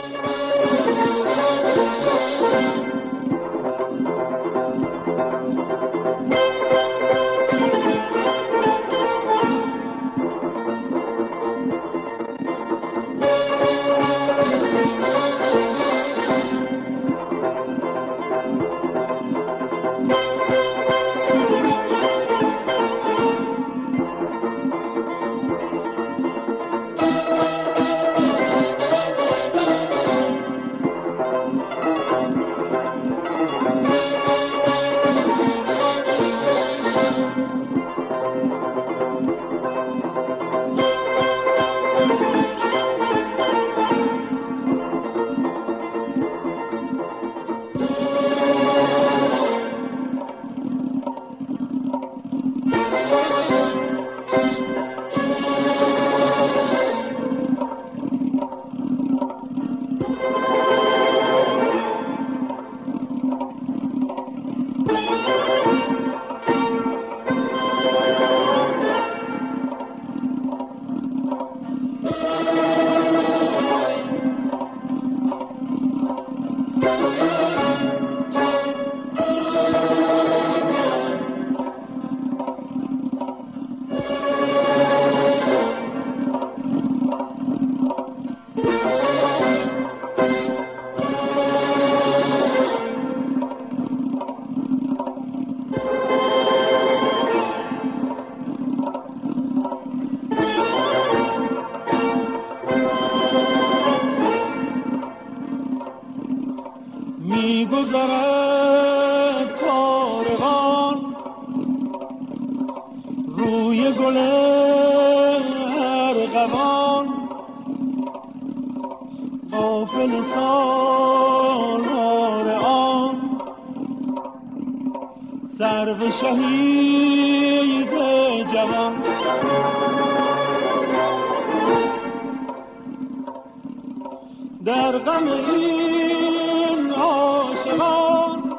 می‌گذرد کاروان روی گل ارغوان، غافل سالار آن سرو شهید جوان. در غم این عاشقان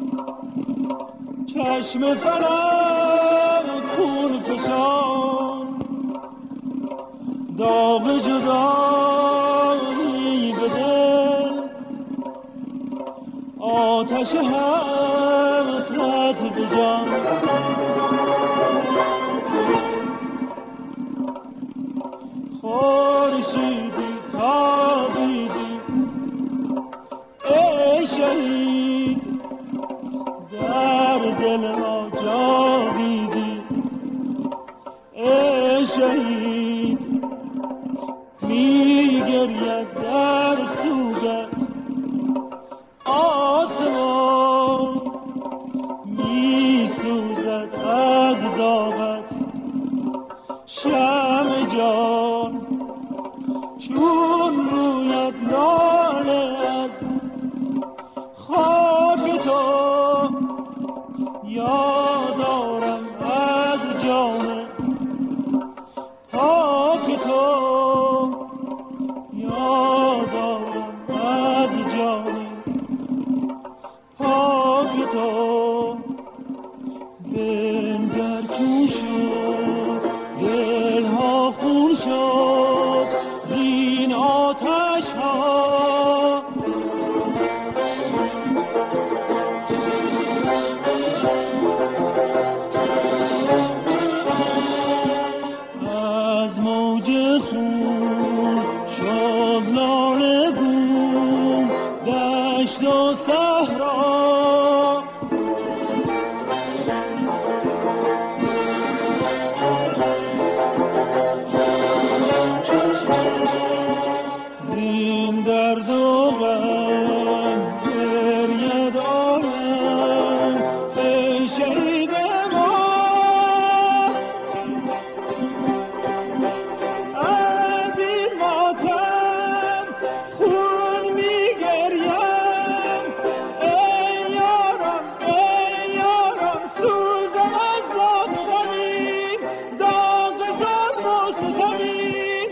چشم فلک خون فشان، داغ جدایی به دل، آتش حسرت به جان. خورشیدی تابیدی ای شهید، در دل ما جاویدی ای شهید. میگرید در سوگت آسمان، میسوزد از داغت شمع جان. چون رویت لاله از خاک تو، یادارم از جان پاک تو، یادارم از جان پاک تو. بنگر چون شد دلها خون شد زین آتش ها، از موج خون شد لاله گون دشت و صحرا. زین درد و غم گرید عالم ای شهید ما، از این ماتم خون میگریم. ای یاران سوزم از داغ غمین، داغ ظلم و ستمین.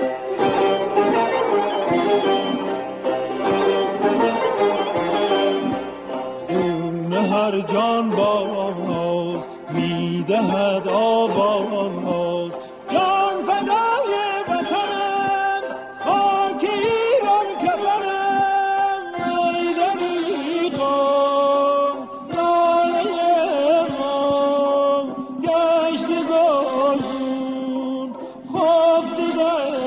هر جان باز میدهد آواز، جان فدای وطنم، خاک ایران کفنم. شده